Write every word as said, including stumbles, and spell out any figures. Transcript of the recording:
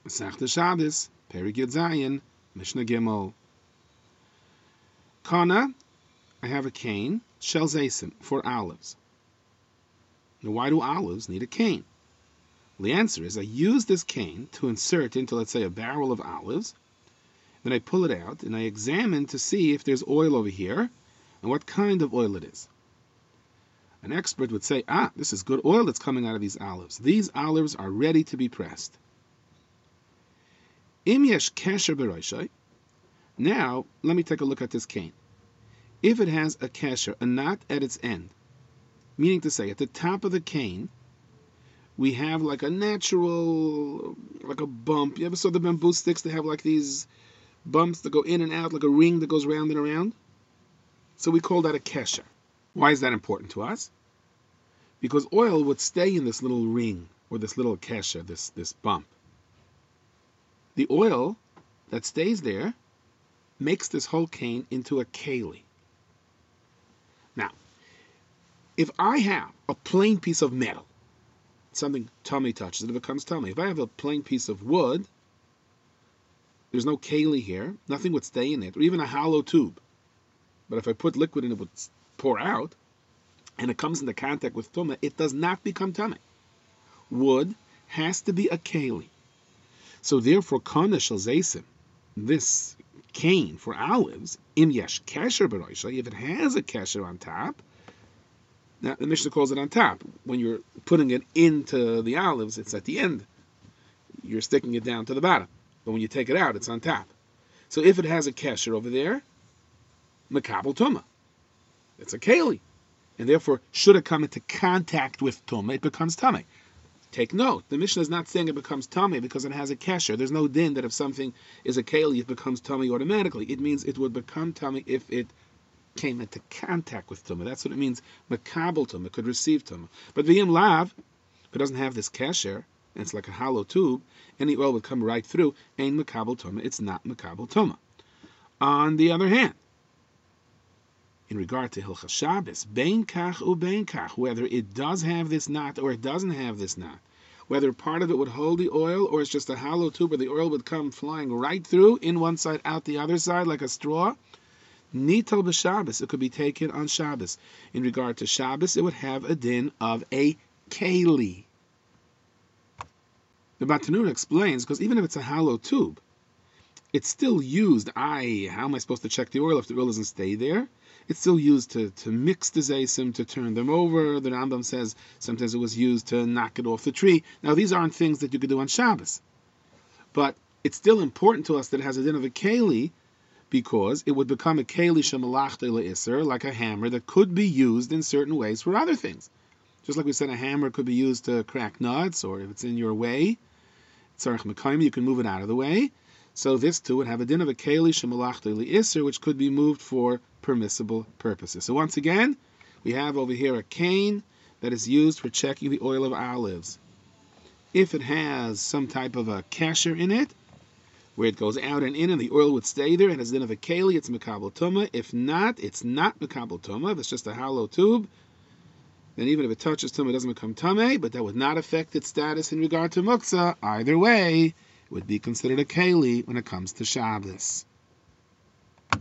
Masechta Shabbos, Perek Yud Zayin, Mishnah Gimel. Kana, I have a cane, shel zaysim, for olives. Now, why do olives need a cane? Well, the answer is I use this cane to insert into, let's say, a barrel of olives. Then I pull it out and I examine to see if there's oil over here and what kind of oil it is. An expert would say, ah, this is good oil that's coming out of these olives. These olives are ready to be pressed. Im yesh kesher b'roshai. Now, let me take a look at this cane. If it has a kesher, a knot at its end, meaning to say, at the top of the cane, we have like a natural, like a bump. You ever saw the bamboo sticks? They have like these bumps that go in and out, like a ring that goes round and around. So we call that a kesher. Why is that important to us? Because oil would stay in this little ring, or this little kesher, this, this bump. The oil that stays there makes this whole cane into a keli. Now, if I have a plain piece of metal, something tummy touches, it becomes tummy. If I have a plain piece of wood, there's no keli here, nothing would stay in it, or even a hollow tube. But if I put liquid in it, it would pour out, and it comes into contact with tumah, it does not become tummy. Wood has to be a keli. So therefore, kana shel zaysim, this cane for olives, im yesh kesher b'roshai, if it has a kesher on top. Now the Mishnah calls it on top. When you're putting it into the olives, it's at the end. You're sticking it down to the bottom. But when you take it out, it's on top. So if it has a kesher over there, mekabel tumah. It's a keli. And therefore, should it come into contact with tumah, it becomes tummy. Take note, the Mishnah is not saying it becomes tummy because it has a kesher. There's no din that if something is a keli, it becomes tummy automatically. It means it would become tummy if it came into contact with tumah. That's what it means. Mekabel tumah, it could receive tumah. But v'yim lav, if it doesn't have this kesher, and it's like a hollow tube, any oil would come right through. Ein mekabel tumah, it's not mekabel tumah. On the other hand, in regard to Hilchas Shabbos, bein kach u bein kach, whether it does have this knot or it doesn't have this knot, whether part of it would hold the oil or it's just a hollow tube where the oil would come flying right through, in one side, out the other side, like a straw, nital b'Shabbos, it could be taken on Shabbos. In regard to Shabbos, it would have a din of a keli. The Batanura explains, because even if it's a hollow tube, it's still used. I, how am I supposed to check the oil if the oil doesn't stay there? It's still used to, to mix the zaysim, to turn them over. The Rambam says sometimes it was used to knock it off the tree. Now, these aren't things that you could do on Shabbos. But it's still important to us that it has a din of a keli, because it would become a keli shemalachta le'isr, like a hammer that could be used in certain ways for other things. Just like we said, a hammer could be used to crack nuts, or if it's in your way, tzarech mekayim, you can move it out of the way. So this too would have a din of a keli shemalachta le'isr, which could be moved for permissible purposes. So once again, we have over here a cane that is used for checking the oil of olives. If it has some type of a kesher in it, where it goes out and in and the oil would stay there, and has a din of a keli, it's mekabel tumah. If not, it's not mekabel tumah. If it's just a hollow tube, then even if it touches tumah, it doesn't become tameh, but that would not affect its status in regard to muktzah. Either way, it would be considered a keli when it comes to Shabbos.